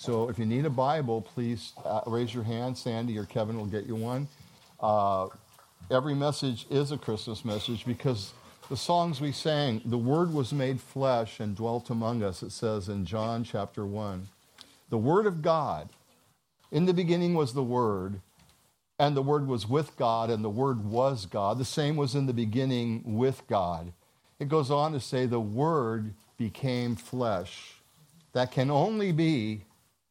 So if you need a Bible, please raise your hand. Sandy or Kevin will get you one. Every message is a Christmas message because the songs we sang, the Word was made flesh and dwelt among us, it says in John chapter 1. The Word of God, in the beginning was the Word, and the Word was with God, and the Word was God. The same was in the beginning with God. It goes on to say the Word became flesh. That can only be,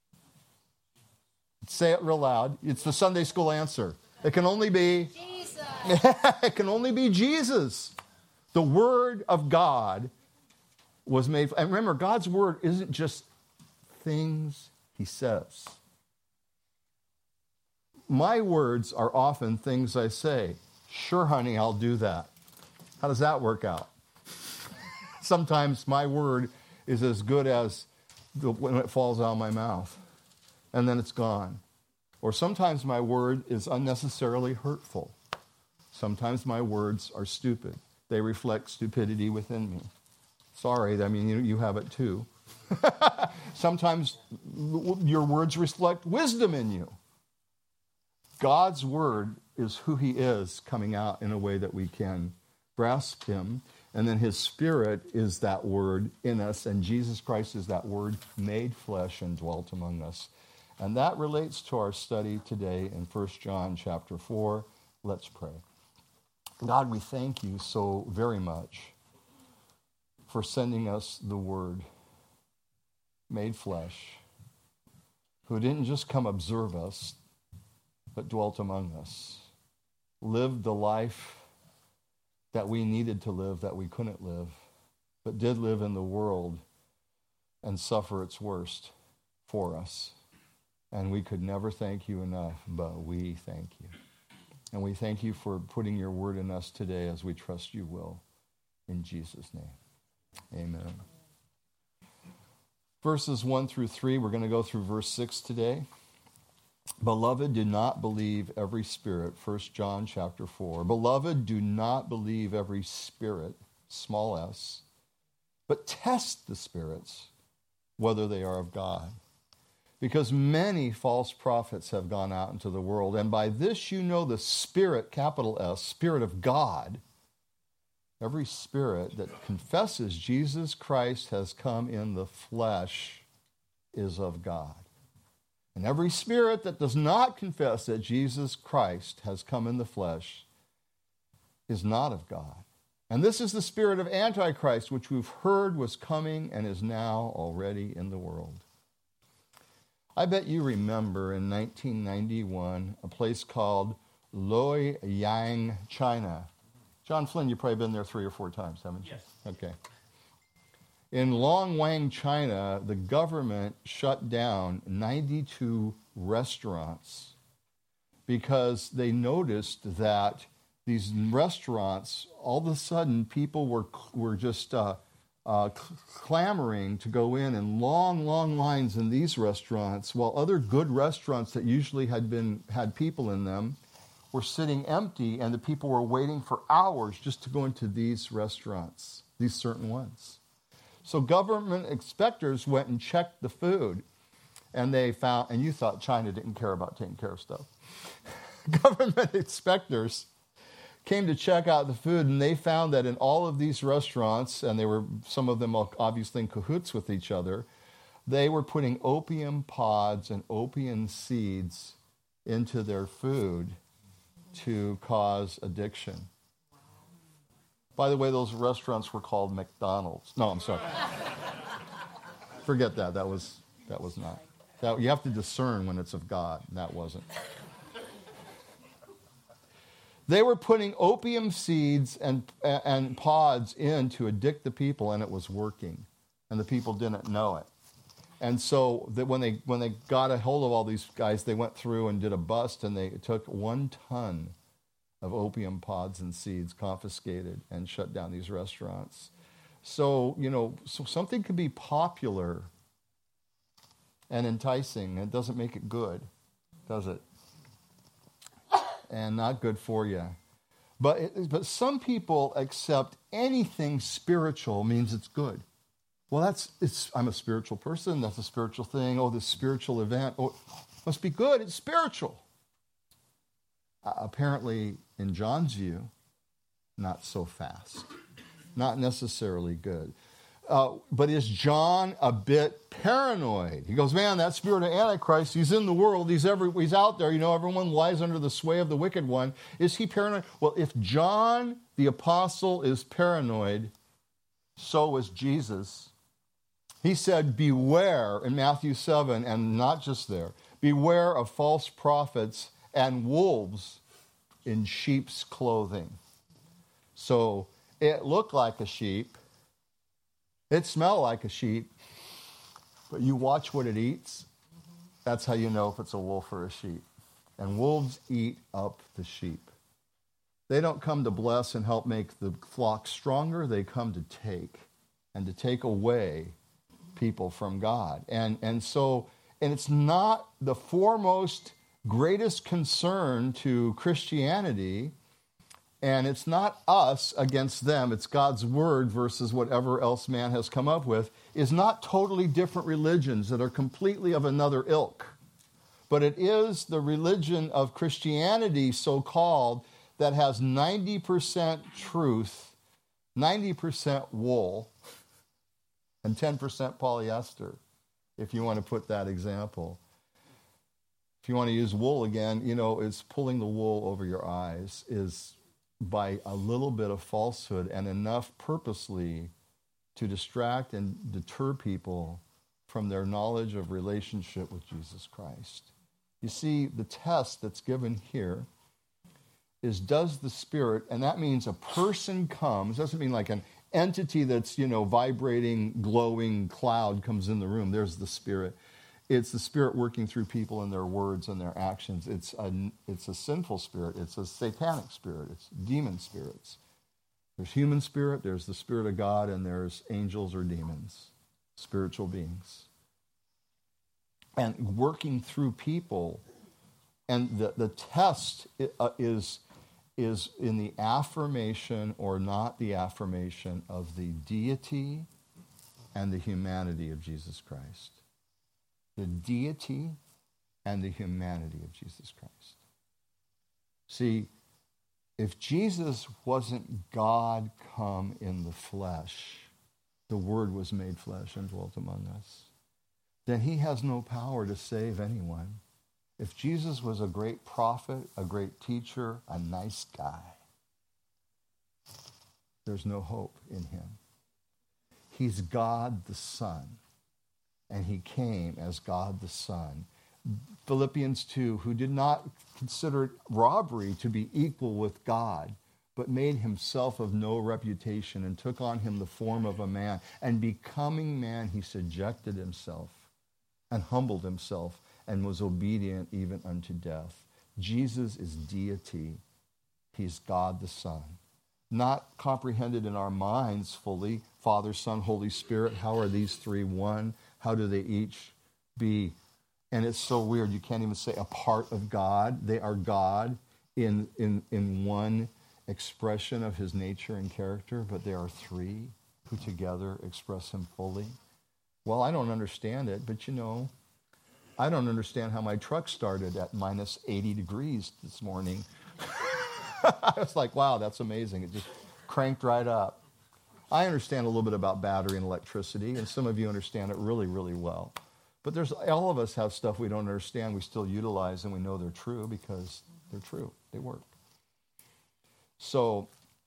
say it real loud, it's the Sunday school answer. It can only be Jesus. It can only be Jesus. The Word of God was made. And remember, God's Word isn't just things He says. My words are often things I say. Sure, honey, I'll do that. How does that work out? Sometimes my word is as good as when it falls out of my mouth, and then it's gone. Or sometimes my word is unnecessarily hurtful. Sometimes my words are stupid. They reflect stupidity within me. Sorry, I mean, you have it too. Sometimes your words reflect wisdom in you. God's word is who He is coming out in a way that we can grasp Him. And then His Spirit is that word in us. And Jesus Christ is that word made flesh and dwelt among us. And that relates to our study today in 1 John chapter 4. Let's pray. God, we thank You so very much for sending us the Word made flesh, who didn't just come observe us, but dwelt among us, lived the life that we needed to live, that we couldn't live, but did live in the world and suffer its worst for us. And we could never thank You enough, but we thank You. And we thank You for putting Your word in us today as we trust You will. In Jesus' name, amen. Verses 1 through 3, we're going to go through verse 6 today. Beloved, do not believe every spirit, 1 John chapter 4. Beloved, do not believe every spirit, small s, but test the spirits, whether they are of God. Because many false prophets have gone out into the world, and by this you know the Spirit, capital S, Spirit of God. Every spirit that confesses Jesus Christ has come in the flesh is of God. And every spirit that does not confess that Jesus Christ has come in the flesh is not of God. And this is the spirit of Antichrist, which we've heard was coming and is now already in the world. I bet you remember in 1991 a place called Luoyang, China. John Flynn, you've probably been there 3 or 4 times, haven't you? Yes. Okay. In Luoyang, China, the government shut down 92 restaurants because they noticed that these restaurants, all of a sudden, people were just clamoring to go in long lines in these restaurants, while other good restaurants that usually had people in them were sitting empty, and the people were waiting for hours just to go into these restaurants, these certain ones. So government inspectors went and checked the food, and they found, and you thought China didn't care about taking care of stuff. Government inspectors came to check out the food, and they found that in all of these restaurants, and they were, some of them obviously in cahoots with each other, they were putting opium pods and opium seeds into their food to cause addiction. By the way, those restaurants were called McDonald's. No, I'm sorry. Forget that. That was not. You have to discern when it's of God, and that wasn't. They were putting opium seeds and pods in to addict the people, and it was working. And the people didn't know it. And so when they got a hold of all these guys, they went through and did a bust, and they took 1 ton of opium pods and seeds, confiscated, and shut down these restaurants. So, so something can be popular and enticing. It doesn't make it good, does it? And not good for you. But some people accept anything spiritual means it's good. Well, I'm a spiritual person. That's a spiritual thing. Oh, this spiritual event. Oh, must be good. It's spiritual. Apparently, in John's view, not so fast. Not necessarily good. But is John a bit paranoid? He goes, man, that spirit of Antichrist, he's in the world, he's out there, everyone lies under the sway of the wicked one. Is he paranoid? Well, if John the apostle is paranoid, so was Jesus. He said, beware in Matthew 7, and not just there, beware of false prophets and wolves in sheep's clothing. So it looked like a sheep. It smelled like a sheep. But you watch what it eats. That's how you know if it's a wolf or a sheep. And wolves eat up the sheep. They don't come to bless and help make the flock stronger. They come to take away people from God. And it's not the foremost, greatest concern to Christianity. And it's not us against them. It's God's word versus whatever else man has come up with. Is not totally different religions that are completely of another ilk. But it is the religion of Christianity, so-called, that has 90% truth, 90% wool, and 10% polyester, if you want to put that example. If you want to use wool again, it's pulling the wool over your eyes, is by a little bit of falsehood and enough purposely to distract and deter people from their knowledge of relationship with Jesus Christ. You see, the test that's given here is, does the Spirit, and that means a person comes, doesn't mean like an entity that's, vibrating, glowing cloud comes in the room. There's the Spirit. It's the Spirit working through people and their words and their actions. It's a sinful spirit. It's a satanic spirit. It's demon spirits. There's human spirit, there's the Spirit of God, and there's angels or demons, spiritual beings. And working through people. And the test is in the affirmation or not the affirmation of the deity and the humanity of Jesus Christ. The deity and the humanity of Jesus Christ. See, if Jesus wasn't God come in the flesh, the Word was made flesh and dwelt among us, then he has no power to save anyone. If Jesus was a great prophet, a great teacher, a nice guy, there's no hope in him. He's God the Son. And he came as God the Son. Philippians 2, who did not consider it robbery to be equal with God, but made himself of no reputation and took on him the form of a man. And becoming man, he subjected himself and humbled himself and was obedient even unto death. Jesus is deity. He's God the Son. Not comprehended in our minds fully. Father, Son, Holy Spirit, how are these three one? How do they each be? And it's so weird. You can't even say a part of God. They are God in one expression of his nature and character, but there are three who together express him fully. Well, I don't understand it, but I don't understand how my truck started at minus 80 degrees this morning. I was like, wow, that's amazing. It just cranked right up. I understand a little bit about battery and electricity, and some of you understand it really, really well. But all of us have stuff we don't understand, we still utilize, and we know they're true because they're true. They work. So,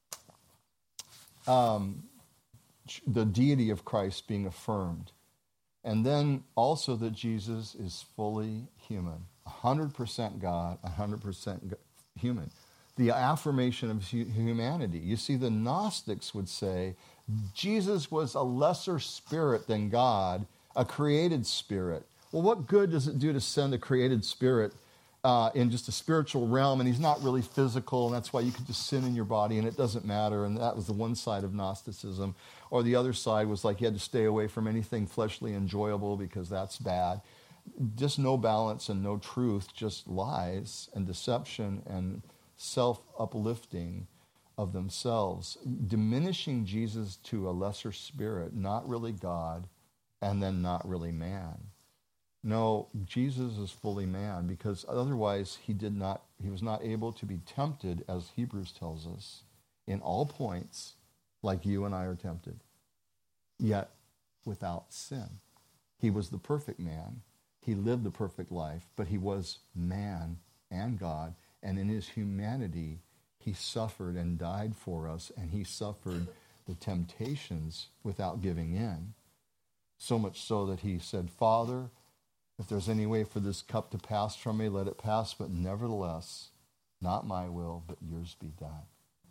the deity of Christ being affirmed. And then also that Jesus is fully human. 100% God, 100% human. The affirmation of humanity. You see, the Gnostics would say Jesus was a lesser spirit than God, a created spirit. Well, what good does it do to send a created spirit in just a spiritual realm, and he's not really physical, and that's why you could just sin in your body, and it doesn't matter, and that was the one side of Gnosticism. Or the other side was like you had to stay away from anything fleshly enjoyable because that's bad. Just no balance and no truth, just lies and deception and self-uplifting of themselves, diminishing Jesus to a lesser spirit, not really God, and then not really man. No, Jesus is fully man, because otherwise he was not able to be tempted, as Hebrews tells us, in all points, like you and I are tempted, yet without sin. He was the perfect man. He lived the perfect life, but he was man and God, and in his humanity, he suffered and died for us, and he suffered the temptations without giving in. So much so that he said, Father, if there's any way for this cup to pass from me, let it pass, but nevertheless, not my will, but yours be done.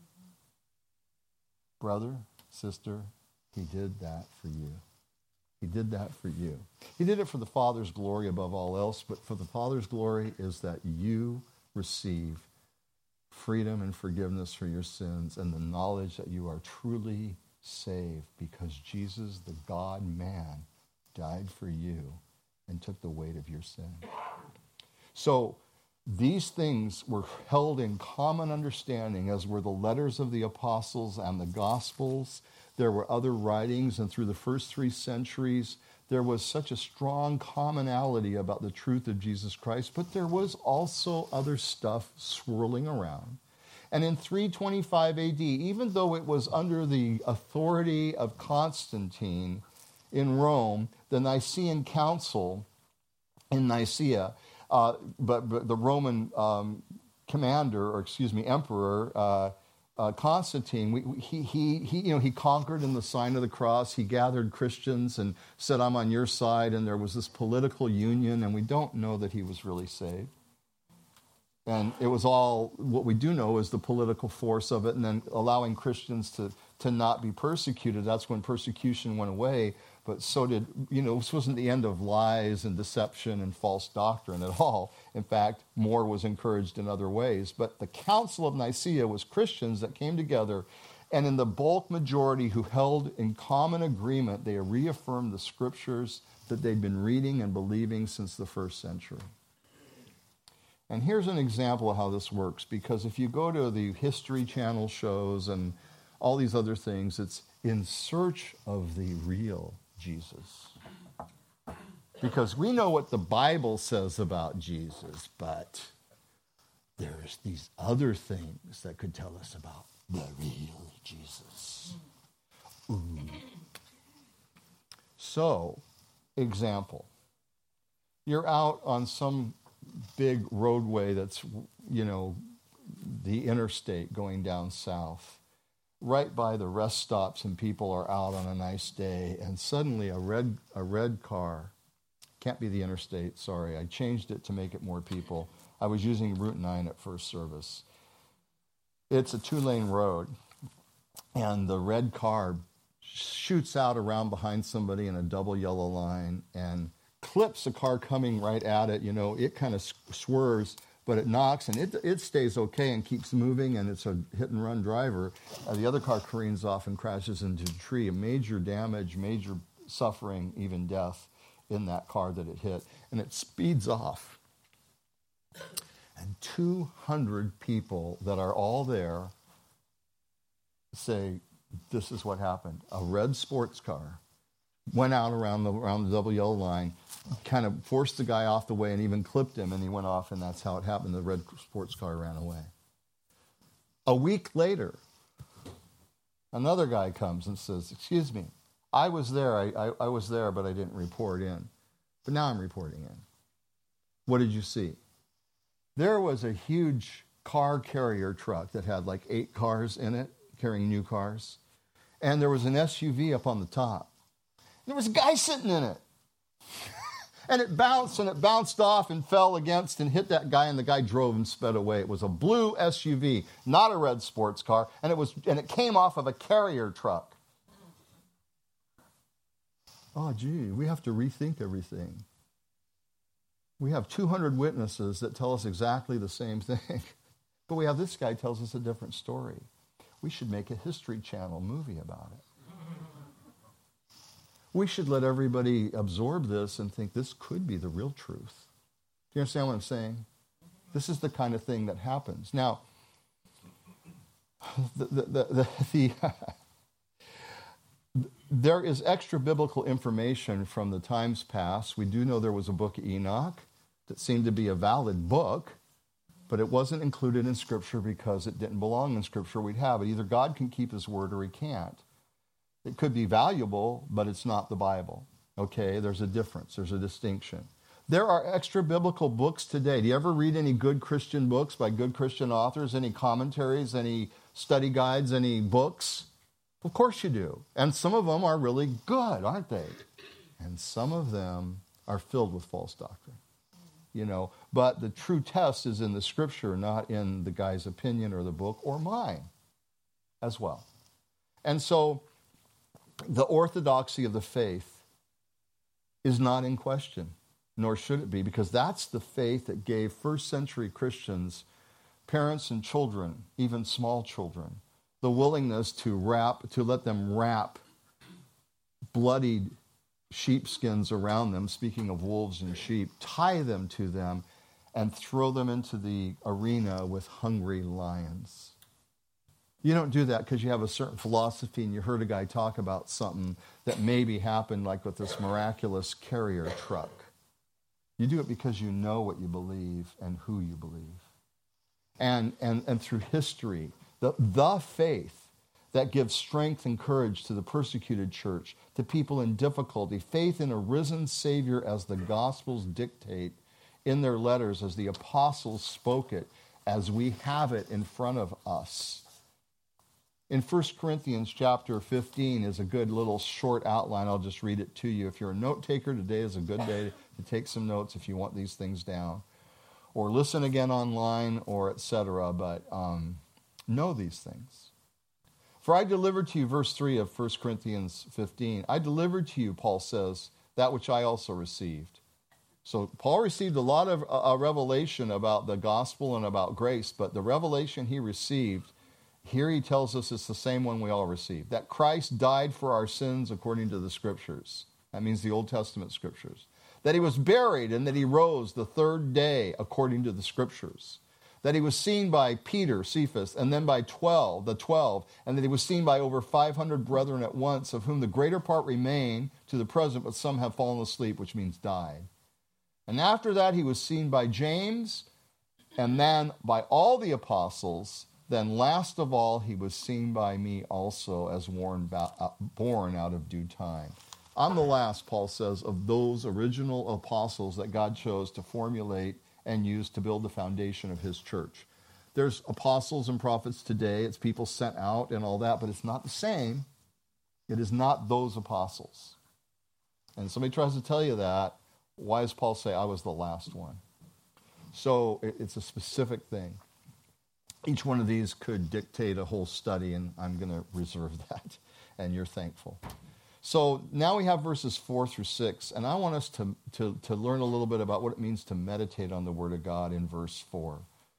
Brother, sister, he did that for you. He did that for you. He did it for the Father's glory above all else, but for the Father's glory is that you receive freedom and forgiveness for your sins and the knowledge that you are truly saved because Jesus, the God-man, died for you and took the weight of your sin. So these things were held in common understanding, as were the letters of the apostles and the Gospels. There were other writings, and through the first 3 centuries, there was such a strong commonality about the truth of Jesus Christ, but there was also other stuff swirling around. And in 325 AD, even though it was under the authority of Constantine in Rome, the Nicene Council in Nicaea, but the Roman emperor, Constantine, he conquered in the sign of the cross. He gathered Christians and said, I'm on your side, and there was this political union, and we don't know that he was really saved. And it was all, what we do know is the political force of it, and then allowing Christians to not be persecuted. That's when persecution went away. But so did, this wasn't the end of lies and deception and false doctrine at all. In fact, more was encouraged in other ways. But the Council of Nicaea was Christians that came together, and in the bulk majority who held in common agreement, they reaffirmed the scriptures that they'd been reading and believing since the first century. And here's an example of how this works, because if you go to the History Channel shows and all these other things, it's in search of the real Jesus. Because we know what the Bible says about Jesus, but there's these other things that could tell us about the real Jesus. Ooh. So, example. You're out on some big roadway that's, the interstate going down south, right by the rest stops, and people are out on a nice day, and suddenly a red car, can't be the interstate, sorry, I changed it to make it more people. I was using Route 9 at first service. It's a 2-lane road, and the red car shoots out around behind somebody in a double yellow line and clips a car coming right at it. It kind of swerves, but it knocks, and it stays okay and keeps moving, and it's a hit-and-run driver. The other car careens off and crashes into a tree. Major damage, major suffering, even death in that car that it hit. And it speeds off. And 200 people that are all there say, this is what happened. A red sports car went out around the double yellow line, kind of forced the guy off the way and even clipped him, and he went off, and that's how it happened. The red sports car ran away. A week later, another guy comes and says, excuse me, I was there. I was there, but I didn't report in. But now I'm reporting in. What did you see? There was a huge car carrier truck that had like 8 cars in it, carrying new cars. And there was an SUV up on the top. There was a guy sitting in it. And it bounced off and fell against and hit that guy, and the guy drove and sped away. It was a blue SUV, not a red sports car, and it came off of a carrier truck. Oh, gee, we have to rethink everything. We have 200 witnesses that tell us exactly the same thing, but we have this guy tells us a different story. We should make a History Channel movie about it. We should let everybody absorb this and think this could be the real truth. Do you understand what I'm saying? This is the kind of thing that happens. Now, There is extra biblical information from the times past. We do know there was a book, Enoch, that seemed to be a valid book, but it wasn't included in Scripture because it didn't belong in Scripture. We'd have it. Either God can keep his word or he can't. It could be valuable, but it's not the Bible. Okay, there's a difference. There's a distinction. There are extra biblical books today. Do you ever read any good Christian books by good Christian authors? Any commentaries, any study guides, any books? Of course you do. And some of them are really good, aren't they? And some of them are filled with false doctrine. But the true test is in the Scripture, not in the guy's opinion or the book or mine as well. And so the orthodoxy of the faith is not in question, nor should it be, because that's the faith that gave first century Christians, parents and children, even small children, the willingness to let them wrap bloodied sheepskins around them, speaking of wolves and sheep, tie them to them, and throw them into the arena with hungry lions. You don't do that because you have a certain philosophy and you heard a guy talk about something that maybe happened, like with this miraculous carrier truck. You do it because you know what you believe and who you believe. And through history, the faith that gives strength and courage to the persecuted church, to people in difficulty, faith in a risen Savior as the Gospels dictate in their letters, as the apostles spoke it, as we have it in front of us. In 1 Corinthians chapter 15 is a good little short outline. I'll just read it to you. If you're a note taker, today is a good day to take some notes if you want these things down. Or listen again online, or etc. But know these things. For I delivered to you, verse 3 of 1 Corinthians 15, I delivered to you, Paul says, that which I also received. So Paul received a lot of revelation about the gospel and about grace, but the revelation he received, here he tells us it's the same one we all received, that Christ died for our sins according to the Scriptures. That means the Old Testament Scriptures. That he was buried and that he rose the third day according to the Scriptures. That he was seen by Peter, Cephas, and then by the 12, and that he was seen by over 500 brethren at once, of whom the greater part remain to the present, but some have fallen asleep, which means died. And after that he was seen by James, and then by all the apostles. Then last of all, he was seen by me also, as born out of due time. I'm the last, Paul says, of those original apostles that God chose to formulate and use to build the foundation of his church. There's apostles and prophets today. It's people sent out and all that, but it's not the same. It is not those apostles. And somebody tries to tell you that, why does Paul say, I was the last one? So it's a specific thing. Each one of these could dictate a whole study, and I'm going to reserve that, and you're thankful. So now we have verses 4 through 6, and I want us to learn a little bit about what it means to meditate on the Word of God in verse 4.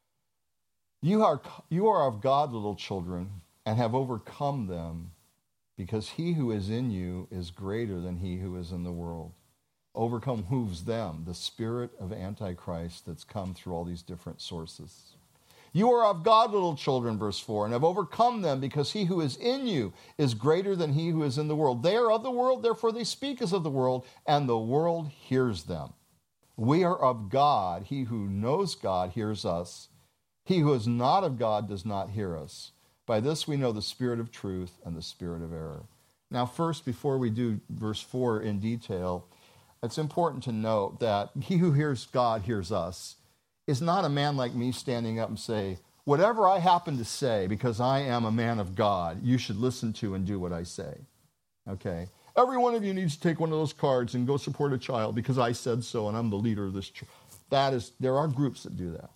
You are of God, little children, and have overcome them, because he who is in you is greater than he who is in the world. Overcome who's them? The spirit of Antichrist that's come through all these different sources. You are of God, little children, verse 4, and have overcome them, because he who is in you is greater than he who is in the world. They are of the world, therefore they speak as of the world, and the world hears them. We are of God. He who knows God hears us. He who is not of God does not hear us. By this we know the spirit of truth and the spirit of error. Now first, before we do verse 4 in detail, it's important to note that he who hears God hears us is not a man like me standing up and say, whatever I happen to say, because I am a man of God, you should listen to and do what I say. Okay? Every one of you needs to take one of those cards and go support a child because I said so and I'm the leader of this church. There are groups that do that.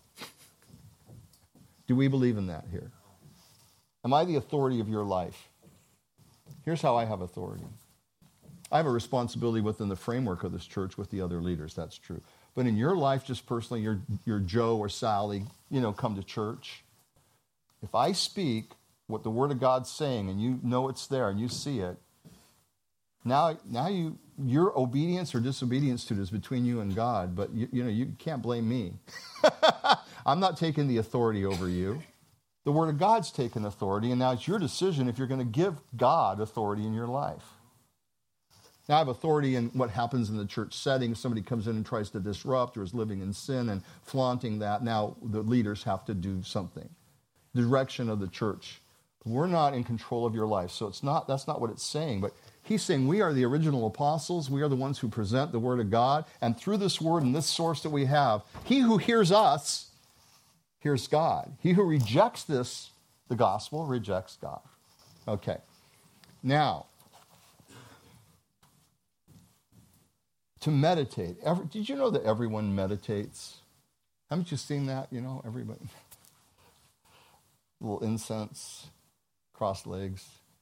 Do we believe in that here? Am I the authority of your life? Here's how I have authority. I have a responsibility within the framework of this church with the other leaders, that's true. But in your life, just personally, you're Joe or Sally, come to church. If I speak what the Word of God's saying and you know it's there and you see it, now your obedience or disobedience to it is between you and God, but you can't blame me. I'm not taking the authority over you. The Word of God's taken authority, and now it's your decision if you're going to give God authority in your life. Now, I have authority in what happens in the church setting. Somebody comes in and tries to disrupt or is living in sin and flaunting that. Now, the leaders have to do something. The direction of the church. We're not in control of your life, so that's not what it's saying. But he's saying we are the original apostles. We are the ones who present the Word of God. And through this Word and this source that we have, he who hears us hears God. He who rejects the gospel, rejects God. Okay. Now, to meditate. Did you know that everyone meditates? Haven't you seen that? You know, everybody. A little incense, crossed legs.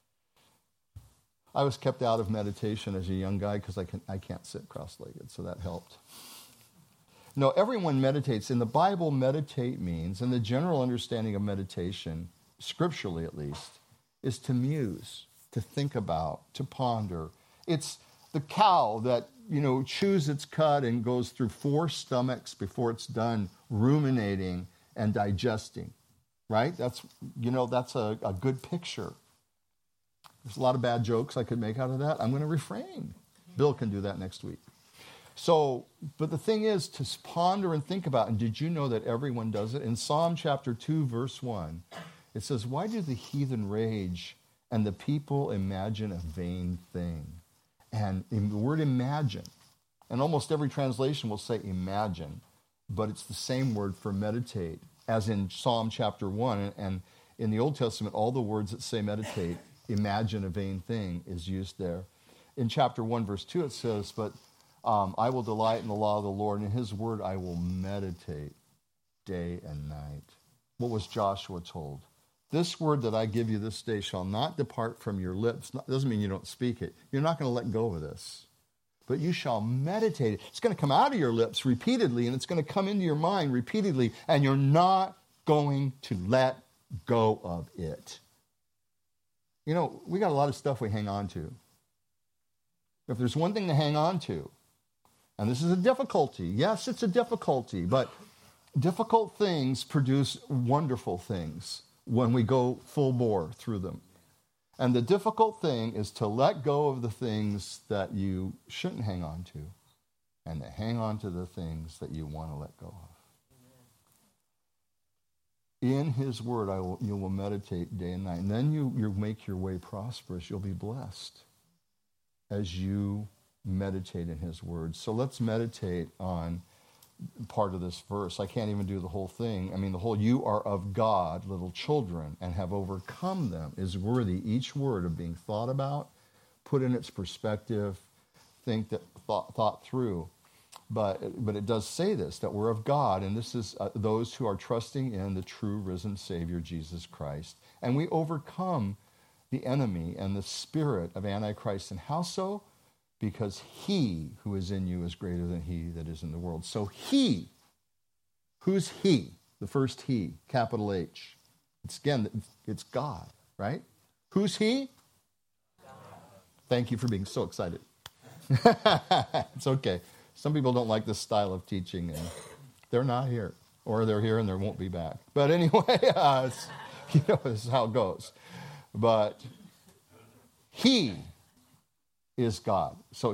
I was kept out of meditation as a young guy because I can't sit cross-legged, so that helped. No, everyone meditates. In the Bible, meditate means, and the general understanding of meditation, scripturally at least, is to muse, to think about, to ponder. It's the cow that, chews its cud and goes through 4 stomachs before it's done ruminating and digesting, right? That's a good picture. There's a lot of bad jokes I could make out of that. I'm going to refrain. Bill can do that next week. So, but the thing is to ponder and think about, and did you know that everyone does it? In Psalm chapter 2, verse 1, it says, "Why do the heathen rage and the people imagine a vain thing?" And in the word imagine, and almost every translation will say imagine, but it's the same word for meditate, as in Psalm chapter 1. And in the Old Testament, all the words that say meditate, imagine a vain thing, is used there. In chapter 1, verse 2, it says, "But I will delight in the law of the Lord, and in his word I will meditate day and night." What was Joshua told? "This word that I give you this day shall not depart from your lips." Doesn't mean you don't speak it. You're not going to let go of this. But you shall meditate it. It's going to come out of your lips repeatedly, and it's going to come into your mind repeatedly, and you're not going to let go of it. We got a lot of stuff we hang on to. If there's one thing to hang on to, and this is a difficulty. Yes, it's a difficulty, but difficult things produce wonderful things when we go full bore through them. And the difficult thing is to let go of the things that you shouldn't hang on to and to hang on to the things that you want to let go of. In his word, you will meditate day and night. And then you make your way prosperous. You'll be blessed as you meditate in his word. So let's meditate on part of this verse. I can't even do the whole thing. The whole "you are of God, little children, and have overcome them" is worthy, each word, of being thought about, put in its perspective, thought through. But it does say this, that we're of God, and this is those who are trusting in the true risen Savior, Jesus Christ. And we overcome the enemy and the spirit of Antichrist. And how so? Because he who is in you is greater than he that is in the world. So he, who's he? The first he, capital H. It's God, right? Who's he? God. Thank you for being so excited. It's okay. Some people don't like this style of teaching, and they're not here. Or they're here and they won't be back. But anyway, this is how it goes. But he is God. So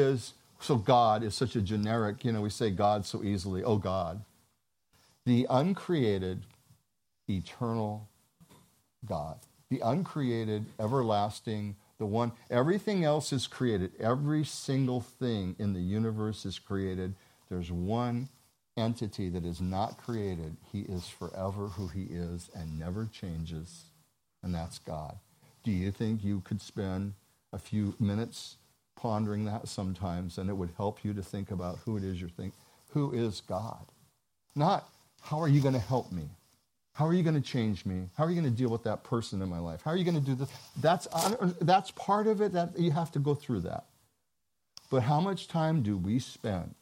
God is such a generic, we say God so easily, oh God. The uncreated, eternal God. The uncreated, everlasting, the one, everything else is created. Every single thing in the universe is created. There's one entity that is not created. He is forever who he is and never changes, and that's God. Do you think you could spend a few minutes pondering that sometimes, and it would help you to think about who it is you're thinking? Who is God? Not, how are you going to help me? How are you going to change me? How are you going to deal with that person in my life? How are you going to do this? That's part of it, that you have to go through that. But how much time do we spend?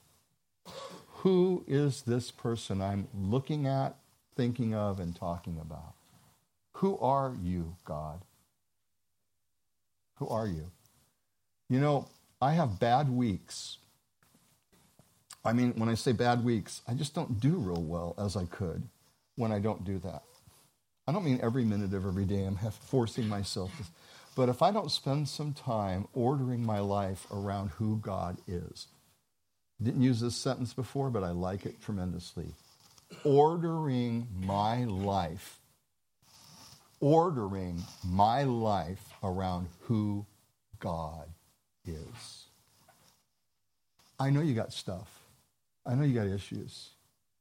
Who is this person I'm looking at, thinking of, and talking about? Who are you, God? Who are you? I have bad weeks. When I say bad weeks, I just don't do real well as I could when I don't do that. I don't mean every minute of every day I'm forcing myself to, but if I don't spend some time ordering my life around who God is. Didn't use this sentence before, but I like it tremendously. Ordering my life around who God is. I know you got stuff. I know you got issues.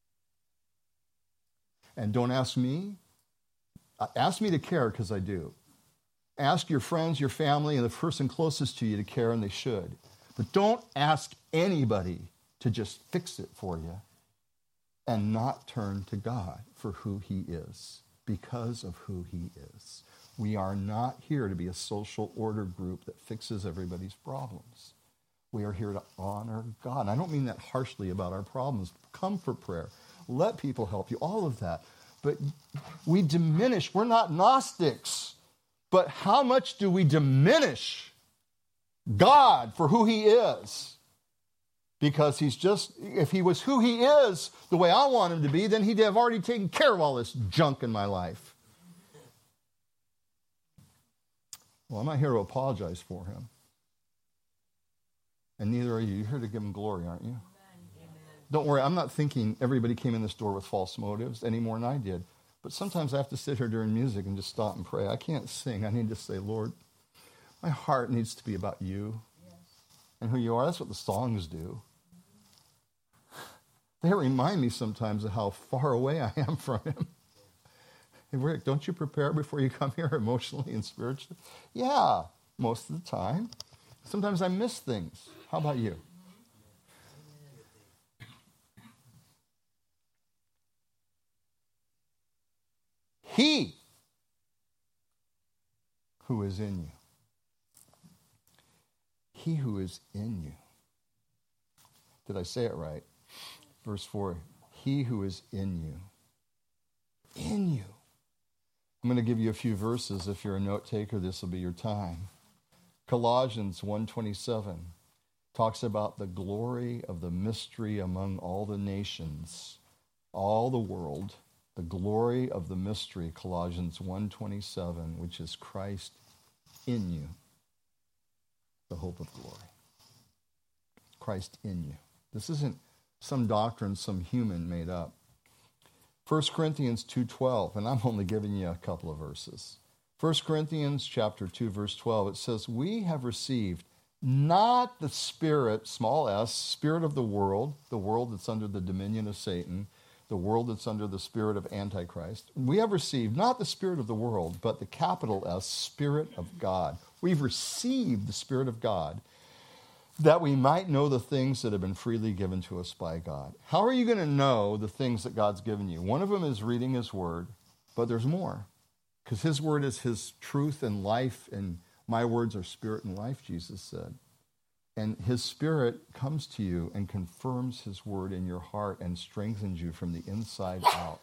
And don't ask me. Ask me to care, because I do. Ask your friends, your family, and the person closest to you to care, and they should. But don't ask anybody to just fix it for you and not turn to God for who he is, because of who he is. We are not here to be a social order group that fixes everybody's problems. We are here to honor God. And I don't mean that harshly about our problems. Come for prayer. Let people help you. All of that. But we diminish. We're not Gnostics. But how much do we diminish God for who he is? Because he's just, if he was who he is, the way I want him to be, then he'd have already taken care of all this junk in my life. Well, I'm not here to apologize for him. And neither are you. You're here to give him glory, aren't you? Amen. Don't worry, I'm not thinking everybody came in this door with false motives any more than I did. But sometimes I have to sit here during music and just stop and pray. I can't sing. I need to say, Lord, my heart needs to be about you and who you are. That's what the songs do. They remind me sometimes of how far away I am from him. Hey, Rick, don't you prepare before you come here emotionally and spiritually? Yeah, most of the time. Sometimes I miss things. How about you? He who is in you. He who is in you. Did I say it right? Verse 4. He who is in you. In you. I'm going to give you a few verses. If you're a note taker, this will be your time. Colossians 1:27 talks about the glory of the mystery among all the nations, all the world, the glory of the mystery, Colossians 1:27, which is Christ in you, the hope of glory. Christ in you. This isn't some doctrine some human made up. 1 Corinthians 2:12, and I'm only giving you a couple of verses. 1 Corinthians chapter 2, verse 12, it says, we have received not the spirit, small s, spirit of the world that's under the dominion of Satan, the world that's under the spirit of Antichrist. We have received not the spirit of the world, but the capital S, Spirit of God. We've received the Spirit of God that we might know the things that have been freely given to us by God. How are you going to know the things that God's given you? One of them is reading his word, but there's more. Because his word is his truth and life, and my words are spirit and life, Jesus said. And his spirit comes to you and confirms his word in your heart and strengthens you from the inside out.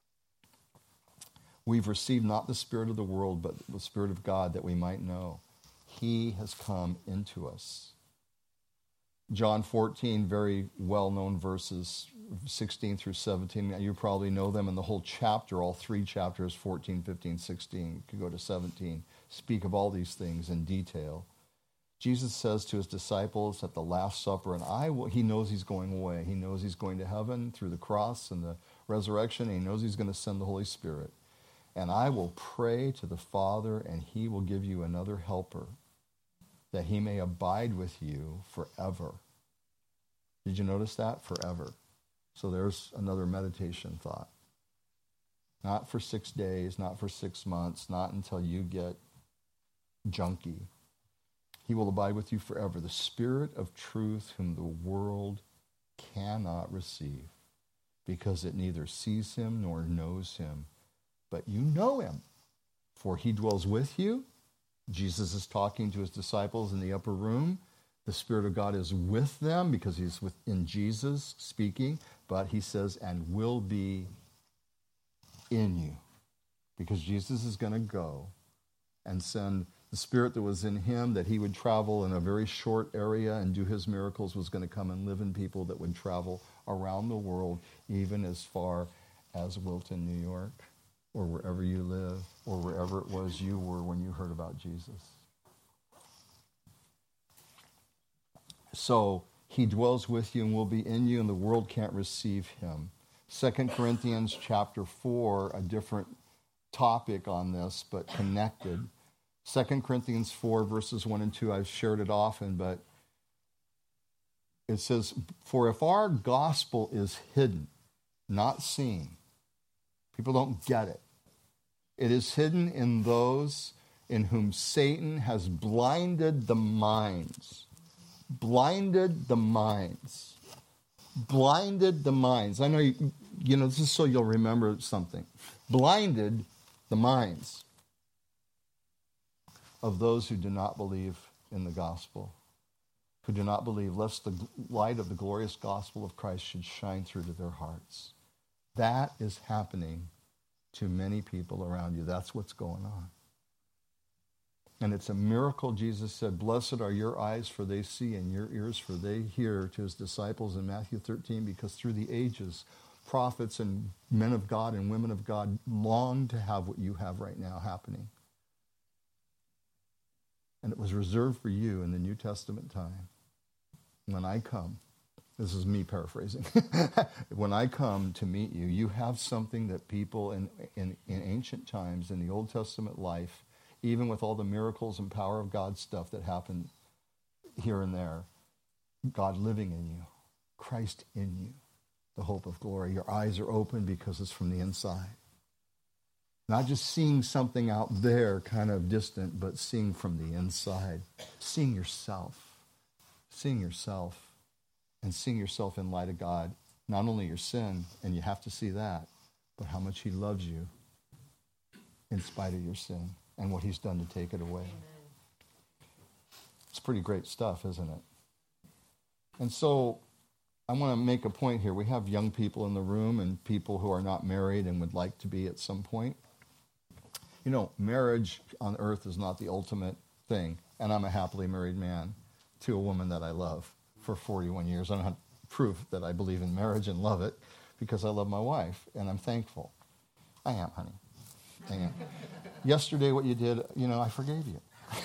We've received not the spirit of the world, but the Spirit of God, that we might know. He has come into us. John 14, very well-known verses, 16 through 17. You probably know them, in the whole chapter, all three chapters, 14, 15, 16. You could go to 17. Speak of all these things in detail. Jesus says to his disciples at the Last Supper, and he knows he's going away. He knows he's going to heaven through the cross and the resurrection, and he knows he's going to send the Holy Spirit. And I will pray to the Father, and he will give you another helper, that he may abide with you forever. Did you notice that? Forever. So there's another meditation thought. Not for 6 days, not for 6 months, not until you get junky. He will abide with you forever. The Spirit of truth, whom the world cannot receive, because it neither sees him nor knows him. But you know him, for he dwells with you. Jesus is talking to his disciples in the upper room. The Spirit of God is with them because he's within Jesus speaking. But he says, and will be in you. Because Jesus is going to go and send the Spirit that was in him, that he would travel in a very short area and do his miracles, was going to come and live in people that would travel around the world, even as far as Wilton, New York. or wherever you live, or wherever it was you were when you heard about Jesus. So he dwells with you and will be in you, and the world can't receive him. 2 Corinthians chapter 4, a different topic on this, but connected. 2 Corinthians 4, verses 1 and 2, I've shared it often, but it says, "For if our gospel is hidden, not seen," people don't get it. "It is hidden in those in whom Satan has blinded the minds." Blinded the minds. Blinded the minds. I know, you know, this is so you'll remember something. Blinded the minds of those who do not believe in the gospel, who do not believe, lest the light of the glorious gospel of Christ should shine through to their hearts. That is happening to many people around you. That's what's going on. And it's a miracle. Jesus said, "Blessed are your eyes, for they see, and your ears, for they hear," to his disciples in Matthew 13, because through the ages, prophets and men of God and women of God long to have what you have right now happening. And it was reserved for you in the New Testament time. When I come, this is me paraphrasing, when I come to meet you, you have something that people in ancient times, in the Old Testament life, even with all the miracles and power of God stuff that happened here and there, God living in you, Christ in you, the hope of glory. Your eyes are open because it's from the inside. Not just seeing something out there kind of distant, but seeing from the inside. Seeing yourself. Seeing yourself. And seeing yourself in light of God. Not only your sin, and you have to see that, but how much he loves you in spite of your sin. And what he's done to take it away. Amen. It's pretty great stuff, isn't it? And so I want to make a point here. We have young people in the room and people who are not married and would like to be at some point. You know, marriage on earth is not the ultimate thing. And I'm a happily married man to a woman that I love for 41 years. I don't have proof that I believe in marriage and love it because I love my wife and I'm thankful. I am, honey. I am. Yesterday, what you did, you know, I forgave you.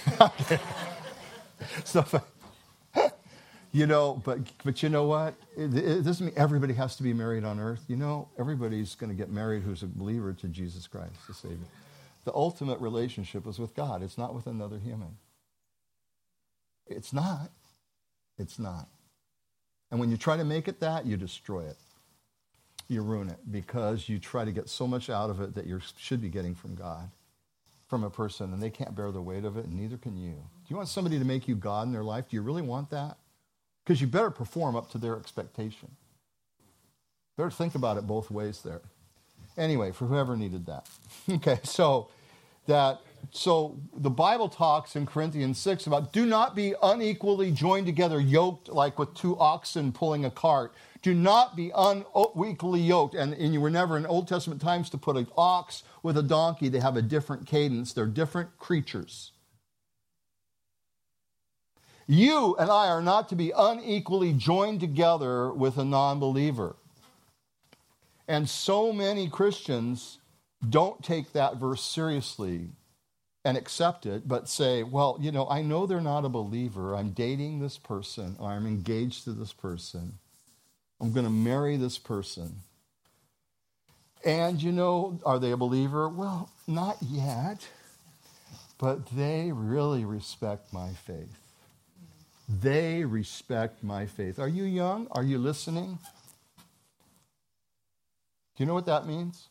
So, you know, but you know what? It doesn't mean everybody has to be married on earth. You know, everybody's going to get married who's a believer to Jesus Christ, the Savior. The ultimate relationship is with God. It's not with another human. It's not. It's not. And when you try to make it that, you destroy it. You ruin it because you try to get so much out of it that you should be getting from God, from a person, and they can't bear the weight of it, and neither can you. Do you want somebody to make you God in their life? Do you really want that? Because you better perform up to their expectation. Better think about it both ways there. Anyway, for whoever needed that. Okay, so the Bible talks in Corinthians 6 about do not be unequally joined together, yoked like with two oxen pulling a cart. Do not be unequally yoked. And you were never in Old Testament times to put an ox with a donkey. They have a different cadence. They're different creatures. You and I are not to be unequally joined together with a non-believer. And so many Christians don't take that verse seriously and accept it, but say, well, you know, I know they're not a believer. I'm dating this person, or I'm engaged to this person. I'm going to marry this person. And, you know, are they a believer? Well, not yet, but they really respect my faith. They respect my faith. Are you young? Are you listening? Do you know what that means?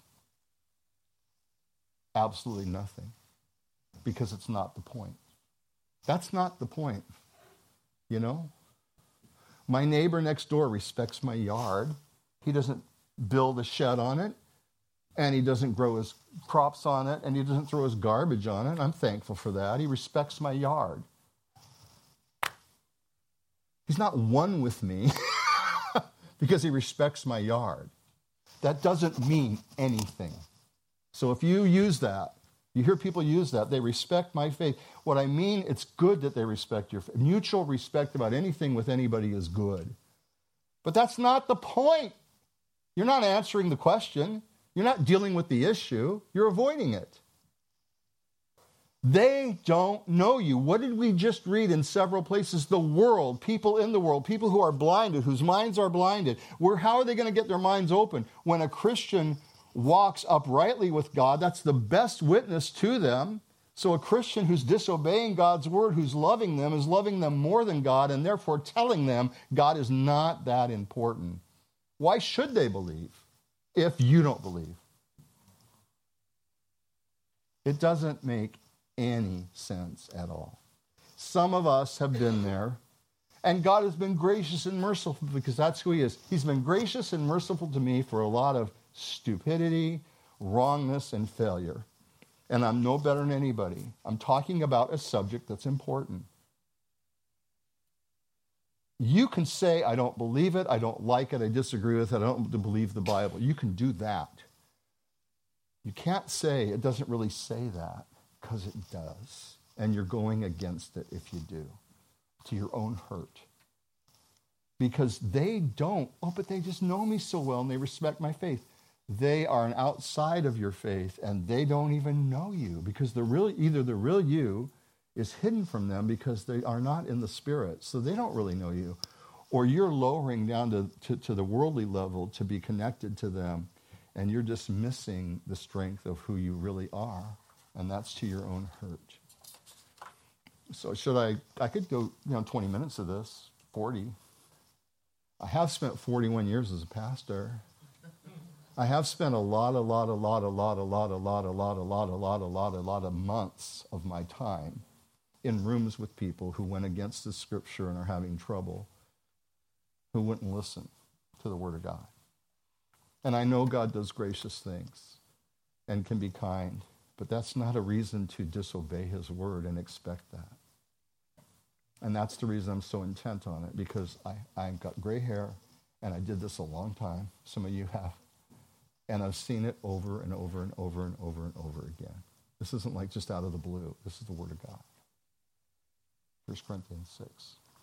Absolutely nothing. Because it's not the point. That's not the point. You know? My neighbor next door respects my yard. He doesn't build a shed on it. And he doesn't grow his crops on it. And he doesn't throw his garbage on it. I'm thankful for that. He respects my yard. He's not one with me because he respects my yard. That doesn't mean anything. So if you use that, you hear people use that, they respect my faith. What I mean, it's good that they respect your faith. Mutual respect about anything with anybody is good. But that's not the point. You're not answering the question. You're not dealing with the issue. You're avoiding it. They don't know you. What did we just read in several places? The world, people in the world, people who are blinded, whose minds are blinded. How are they going to get their minds open? When a Christian walks uprightly with God, that's the best witness to them. So a Christian who's disobeying God's word, who's loving them, is loving them more than God, and therefore telling them God is not that important. Why should they believe if you don't believe? It doesn't make any sense at all. Some of us have been there, and God has been gracious and merciful because that's who he is. He's been gracious and merciful to me for a lot of stupidity, wrongness, and failure. And I'm no better than anybody. I'm talking about a subject that's important. You can say, I don't believe it, I don't like it, I disagree with it, I don't believe the Bible. You can do that. You can't say it doesn't really say that, because it does. And you're going against it if you do, to your own hurt. Because they don't, but they just know me so well and they respect my faith. They are an outside of your faith and they don't even know you because either the real you is hidden from them because they are not in the Spirit, so they don't really know you, or you're lowering down to the worldly level to be connected to them, and you're just missing the strength of who you really are, and that's to your own hurt. So I could go 20 minutes of this, 40. I have spent 41 years as a pastor. I have spent a lot of months of my time in rooms with people who went against the Scripture and are having trouble, who wouldn't listen to the Word of God. And I know God does gracious things and can be kind, but that's not a reason to disobey his Word and expect that. And that's the reason I'm so intent on it, because I've got gray hair, and I did this a long time. Some of you have. And I've seen it over and over and over and over and over again. This isn't like just out of the blue. This is the Word of God. 1 Corinthians 6.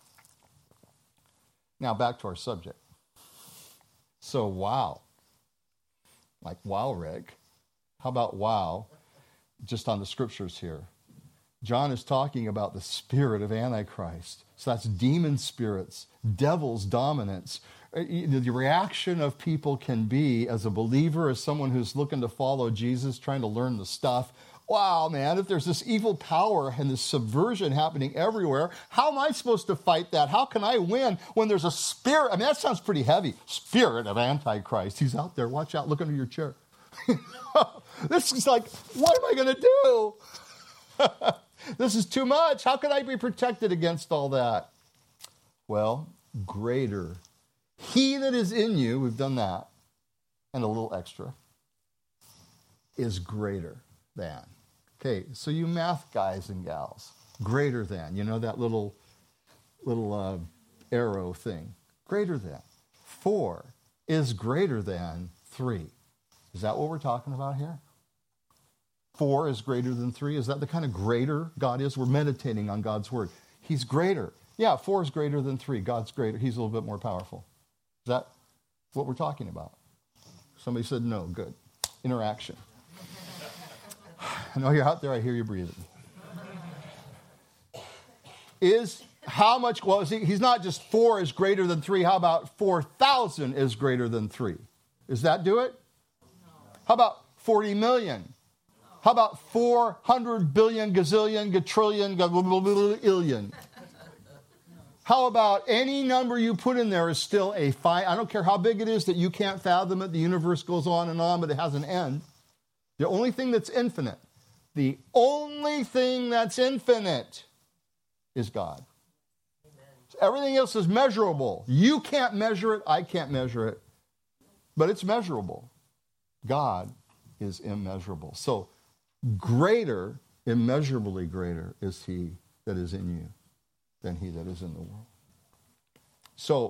Now back to our subject. So wow. Like wow, Rick. How about wow? Just on the scriptures here. John is talking about the spirit of Antichrist. So that's demon spirits, devils, dominance. The reaction of people can be, as a believer, as someone who's looking to follow Jesus, trying to learn the stuff, wow, man, if there's this evil power and this subversion happening everywhere, how am I supposed to fight that? How can I win when there's a spirit? I mean, that sounds pretty heavy. Spirit of Antichrist. He's out there. Watch out. Look under your chair. This is like, what am I going to do? This is too much. How can I be protected against all that? Well, greater. He that is in you, we've done that, and a little extra, is greater than. Okay, so you math guys and gals, greater than. You know that little arrow thing? Greater than. 4 is greater than 3. Is that what we're talking about here? 4 is greater than 3. Is that the kind of greater God is? We're meditating on God's word. He's greater. Yeah, 4 is greater than 3. God's greater. He's a little bit more powerful. Is that what we're talking about? Somebody said no. Good. Interaction. I know you're out there. I hear you breathing. Is how much? Well, he's not just 4 is greater than 3. How about 4,000 is greater than 3? Does that do it? No. How about 40 million? How about 400 billion, gazillion, gatrillion, illion? How about any number you put in there is still a I don't care how big it is that you can't fathom it. The universe goes on, but it has an end. The only thing that's infinite, is God. So everything else is measurable. You can't measure it. I can't measure it. But it's measurable. God is immeasurable. So greater, immeasurably greater is he that is in you than he that is in the world. So,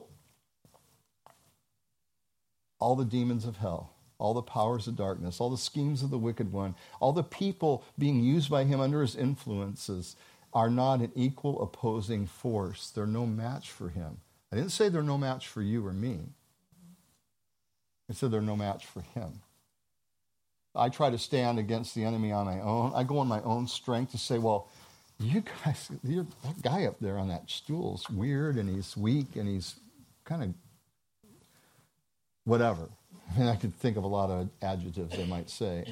all the demons of hell, all the powers of darkness, all the schemes of the wicked one, all the people being used by him under his influences are not an equal opposing force. They're no match for him. I didn't say they're no match for you or me. I said they're no match for him. I try to stand against the enemy on my own. I go on my own strength to say, well, you guys, that guy up there on that stool is weird, and he's weak, and he's kind of whatever. I mean, I could think of a lot of adjectives they might say.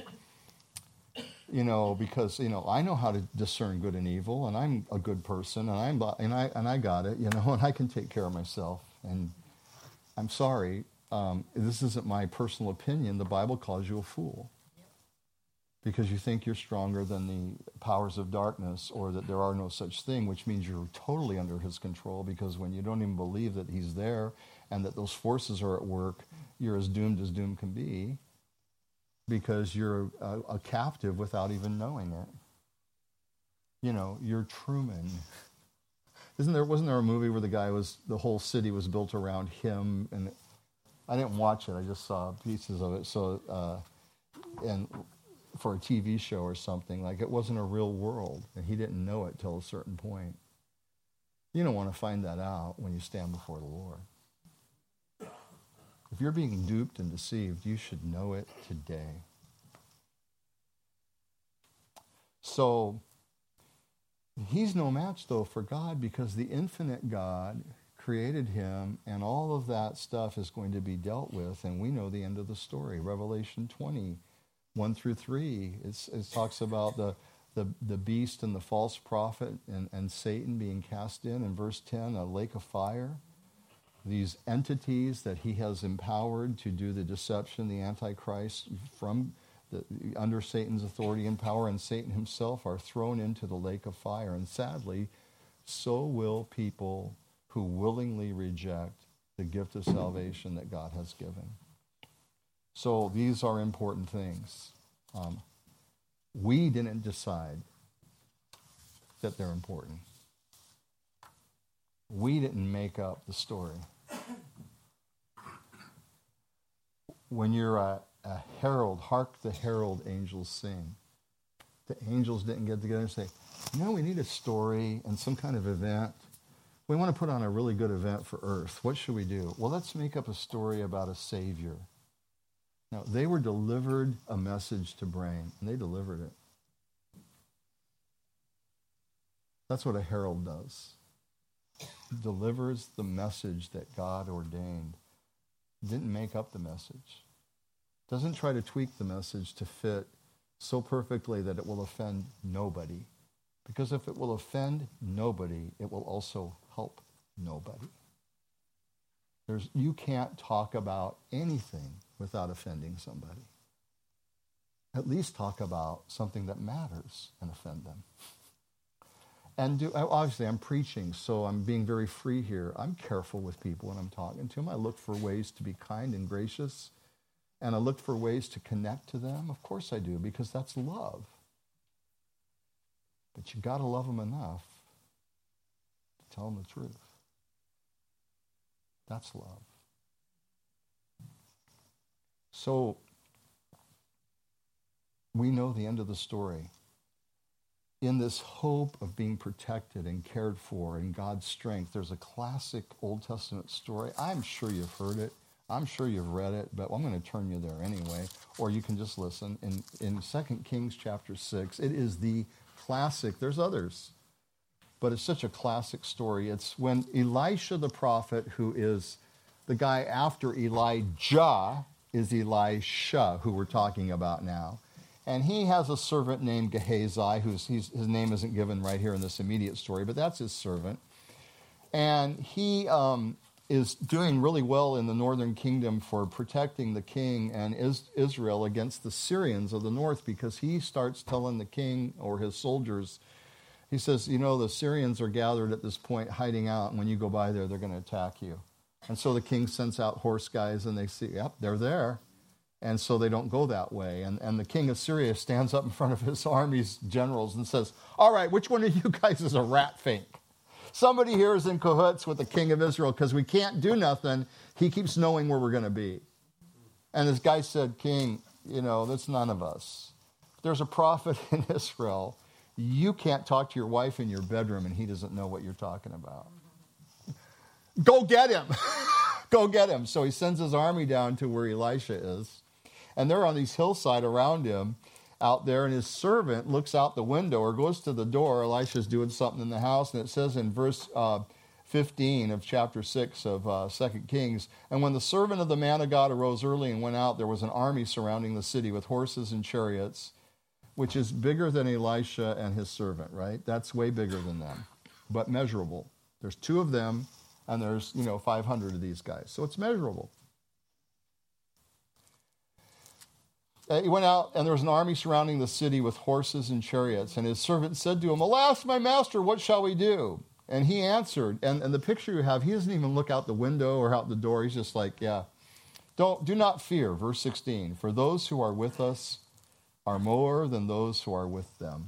Because I know how to discern good and evil, and I'm a good person, and I got it, and I can take care of myself. And I'm sorry, this isn't my personal opinion. The Bible calls you a fool because you think you're stronger than the powers of darkness, or that there are no such thing, which means you're totally under his control. Because when you don't even believe that he's there and that those forces are at work, you're as doom can be. Because you're a captive without even knowing it. You're Truman. Wasn't there a movie where the whole city was built around him? And I didn't watch it. I just saw pieces of it. So, and for a TV show or something, like it wasn't a real world, and he didn't know it till a certain point. You don't want to find that out when you stand before the Lord. If you're being duped and deceived, you should know it today. So, he's no match, though, for God, because the infinite God created him, and all of that stuff is going to be dealt with, and we know the end of the story. Revelation 20, 1 through 3, it talks about the beast and the false prophet and Satan being cast in verse 10, a lake of fire. These entities that he has empowered to do the deception, the Antichrist, under Satan's authority and power, and Satan himself are thrown into the lake of fire. And sadly, so will people who willingly reject the gift of salvation that God has given. So these are important things. We didn't decide that they're important. We didn't make up the story. When you're a herald, hark the herald angels sing. The angels didn't get together and say, we need a story and some kind of event. We want to put on a really good event for earth. What should we do? Well, let's make up a story about a Savior. Now, they were delivered a message to bring, and they delivered it. That's what a herald does. Delivers the message that God ordained. Didn't make up the message. Doesn't try to tweak the message to fit so perfectly that it will offend nobody. Because if it will offend nobody, it will also help nobody. You can't talk about anything without offending somebody. At least talk about something that matters and offend them. And obviously, I'm preaching, so I'm being very free here. I'm careful with people when I'm talking to them. I look for ways to be kind and gracious, and I look for ways to connect to them. Of course I do, because that's love. But you got to love them enough to tell them the truth. That's love. So, we know the end of the story. In this hope of being protected and cared for in God's strength, there's a classic Old Testament story. I'm sure you've heard it. I'm sure you've read it, but I'm going to turn you there anyway, or you can just listen. In 2 Kings chapter 6, it is the classic. There's others, but it's such a classic story. It's when Elisha the prophet, who is the guy after Elijah, is Elisha, who we're talking about now. And he has a servant named Gehazi, his name isn't given right here in this immediate story, but that's his servant. And he is doing really well in the northern kingdom for protecting the king and Israel against the Syrians of the north, because he starts telling the king or his soldiers, he says, the Syrians are gathered at this point hiding out, and when you go by there, they're going to attack you. And so the king sends out horse guys, and they see, yep, they're there. And so they don't go that way. And the king of Syria stands up in front of his army's generals and says, all right, which one of you guys is a rat fink? Somebody here is in cahoots with the king of Israel, because we can't do nothing. He keeps knowing where we're going to be. And this guy said, King, that's none of us. There's a prophet in Israel. You can't talk to your wife in your bedroom, and he doesn't know what you're talking about. Go get him. Go get him. So he sends his army down to where Elisha is. And they're on these hillside around him out there, and his servant looks out the window or goes to the door. Elisha's doing something in the house, and it says in verse 15 of chapter 6 of 2 Kings, and when the servant of the man of God arose early and went out, there was an army surrounding the city with horses and chariots, which is bigger than Elisha and his servant, right? That's way bigger than them, but measurable. There's two of them, and there's, 500 of these guys. So it's measurable. He went out, and there was an army surrounding the city with horses and chariots. And his servant said to him, "Alas, my master, what shall we do?" And he answered, and the picture you have, he doesn't even look out the window or out the door. He's just like, do not fear. Verse 16, for those who are with us are more than those who are with them.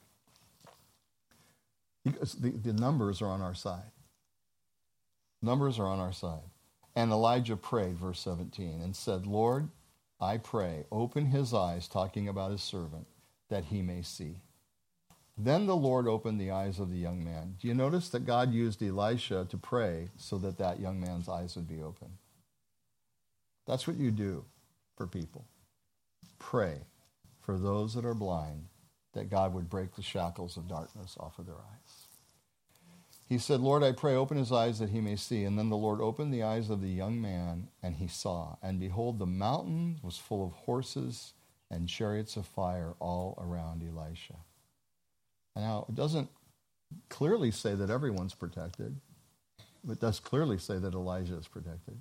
Because the numbers are on our side. Numbers are on our side. And Elijah prayed, verse 17, and said, "Lord, I pray, open his eyes," talking about his servant, "that he may see." Then the Lord opened the eyes of the young man. Do you notice that God used Elisha to pray so that that young man's eyes would be open? That's what you do for people. Pray for those that are blind, that God would break the shackles of darkness off of their eyes. He said, "Lord, I pray, open his eyes that he may see." And then the Lord opened the eyes of the young man, and he saw. And behold, the mountain was full of horses and chariots of fire all around Elisha. Now, it doesn't clearly say that everyone's protected, but it does clearly say that Elijah is protected.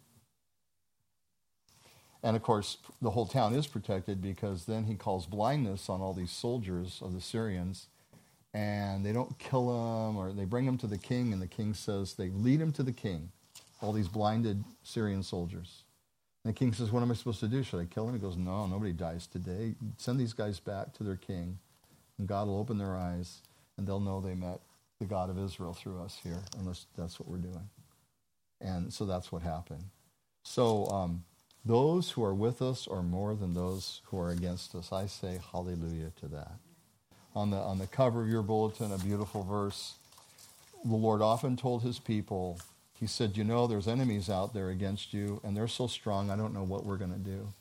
And, of course, the whole town is protected, because then he calls blindness on all these soldiers of the Syrians, and they don't kill him, or they bring him to the king, and the king says, they lead him to the king, all these blinded Syrian soldiers. And the king says, "What am I supposed to do? Should I kill him?" He goes, "No, nobody dies today. Send these guys back to their king, and God will open their eyes, and they'll know they met the God of Israel through us here, unless that's what we're doing." And so that's what happened. So those who are with us are more than those who are against us. I say hallelujah to that. On the cover of your bulletin, a beautiful verse. The Lord often told his people, he said, "There's enemies out there against you, and they're so strong, I don't know what we're going to do.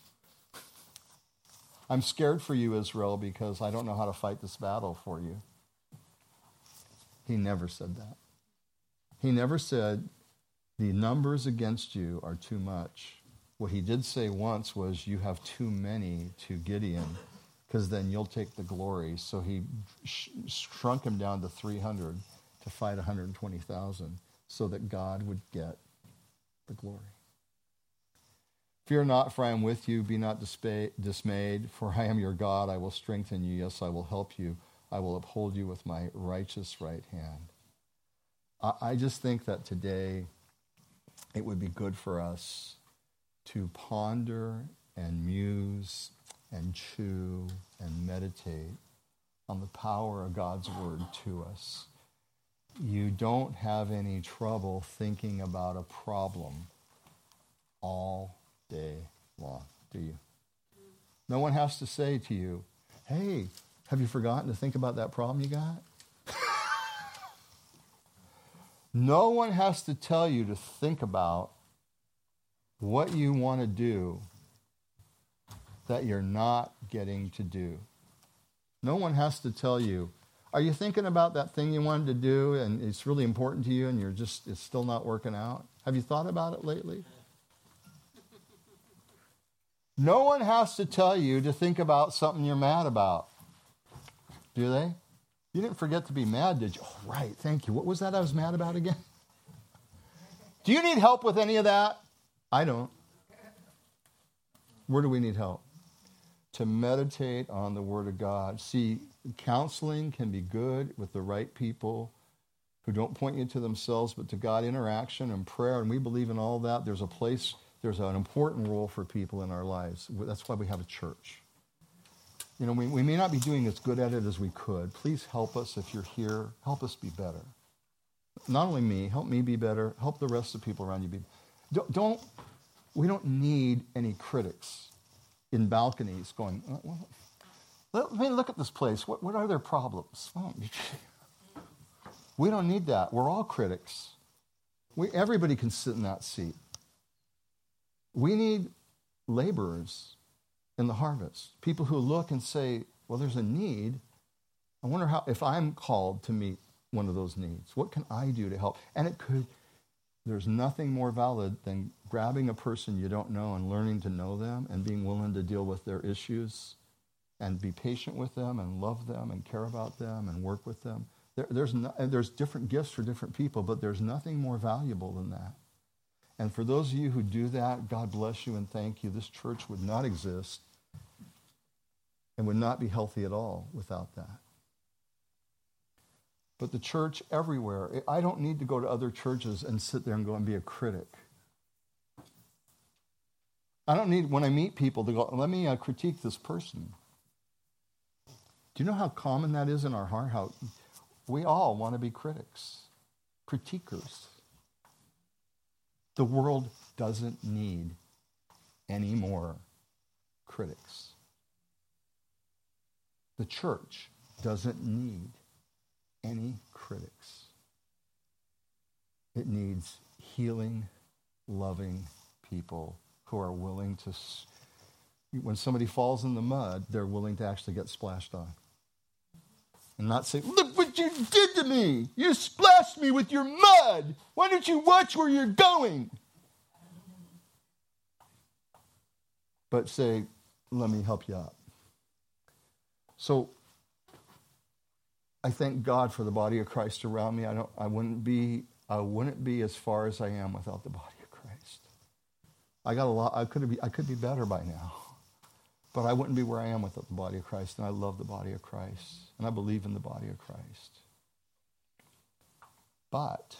I'm scared for you, Israel, because I don't know how to fight this battle for you." He never said that. He never said, "The numbers against you are too much." What he did say once was, "You have too many to Gideon, because then you'll take the glory." So he shrunk him down to 300 to fight 120,000 so that God would get the glory. "Fear not, for I am with you. Be not dismayed, for I am your God. I will strengthen you. Yes, I will help you. I will uphold you with my righteous right hand." I just think that today it would be good for us to ponder and muse and chew and meditate on the power of God's word to us. You don't have any trouble thinking about a problem all day long, do you? No one has to say to you, "Hey, have you forgotten to think about that problem you got?" No one has to tell you to think about what you want to do that you're not getting to do. No one has to tell you, "Are you thinking about that thing you wanted to do and it's really important to you and it's still not working out? Have you thought about it lately?" No one has to tell you to think about something you're mad about. Do they? You didn't forget to be mad, did you? Oh, right, thank you. What was that I was mad about again? Do you need help with any of that? I don't. Where do we need help? To meditate on the Word of God. See, counseling can be good with the right people who don't point you to themselves, but to God. Interaction and prayer, and we believe in all that. There's an important role for people in our lives. That's why we have a church. We may not be doing as good at it as we could. Please help us if you're here. Help us be better. Not only me, help me be better. Help the rest of the people around you be better. We don't need any critics in balconies going, "Let me look at this place. What are their problems?" We don't need that. We're all critics. Everybody can sit in that seat. We need laborers in the harvest. People who look and say, well, there's a need. I wonder if I'm called to meet one of those needs. What can I do to help? And there's nothing more valid than grabbing a person you don't know and learning to know them and being willing to deal with their issues and be patient with them and love them and care about them and work with them. There's different gifts for different people, but there's nothing more valuable than that. And for those of you who do that, God bless you and thank you. This church would not exist and would not be healthy at all without that. But the church everywhere, I don't need to go to other churches and sit there and go and be a critic. I don't need, when I meet people, to go, let me critique this person. Do you know how common that is in our heart? How we all want to be critics, critiquers. The world doesn't need any more critics. The church doesn't need any critics. It needs healing, loving people who are willing to, when somebody falls in the mud, they're willing to actually get splashed on. And not say, look what you did to me. You splashed me with your mud. Why don't you watch where you're going? But say, let me help you out. So I thank God for the body of Christ around me. I wouldn't be as far as I am without the body of Christ. I got a lot. I could be better by now. But I wouldn't be where I am without the body of Christ. And I love the body of Christ. And I believe in the body of Christ. But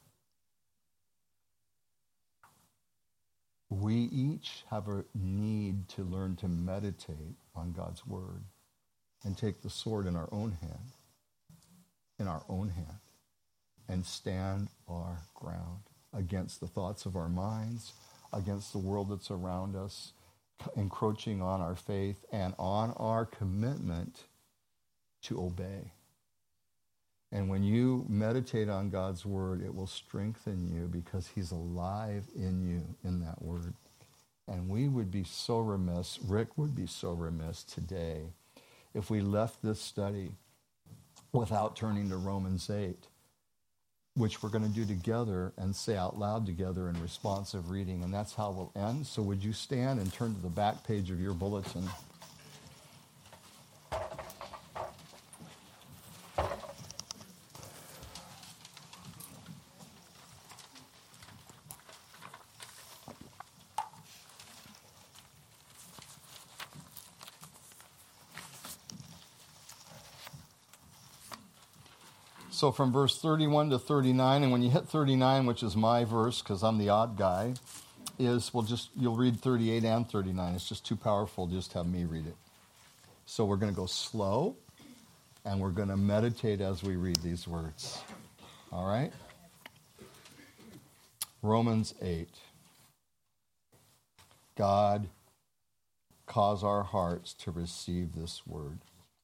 we each have a need to learn to meditate on God's word and take the sword in our own hand, and stand our ground against the thoughts of our minds, against the world that's around us, encroaching on our faith and on our commitment to obey. And when you meditate on God's word, it will strengthen you because he's alive in you in that word. And we would be so remiss, Rick would be so remiss today if we left this study without turning to Romans 8, which we're going to do together and say out loud together in responsive reading. And that's how we'll end. So would you stand and turn to the back page of your bulletin? So from verse 31 to 39, and when you hit 39, which is my verse, because I'm the odd guy, you'll read 38 and 39. It's just too powerful to just have me read it. So we're going to go slow, and we're going to meditate as we read these words. All right? Romans 8. God, cause our hearts to receive this word.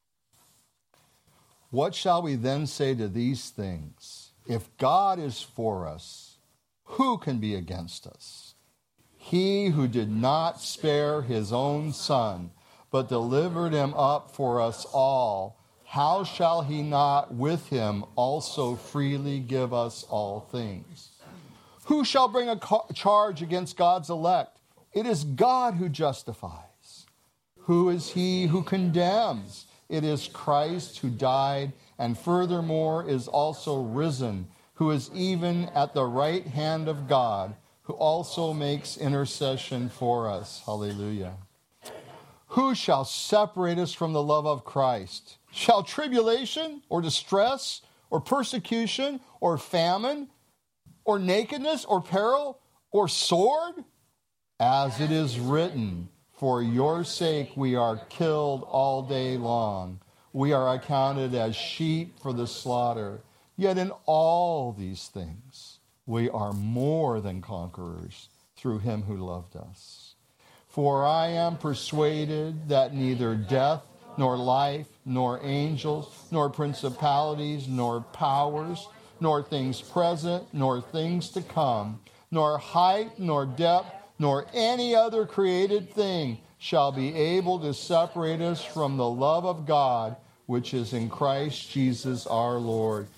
What shall we then say to these things? If God is for us, who can be against us? He who did not spare his own son, but delivered him up for us all, how shall he not with him also freely give us all things? Who shall bring a charge against God's elect? It is God who justifies. Who is he who condemns? It is Christ who died and furthermore is also risen, who is even at the right hand of God, who also makes intercession for us. Hallelujah. Who shall separate us from the love of Christ? Shall tribulation or distress or persecution or famine or nakedness or peril or sword? As it is written, for your sake we are killed all day long. We are accounted as sheep for the slaughter. Yet in all these things we are more than conquerors through him who loved us. For I am persuaded that neither death, nor life, nor angels, nor principalities, nor powers, nor things present, nor things to come, nor height, nor depth, nor any other created thing shall be able to separate us from the love of God, which is in Christ Jesus our Lord.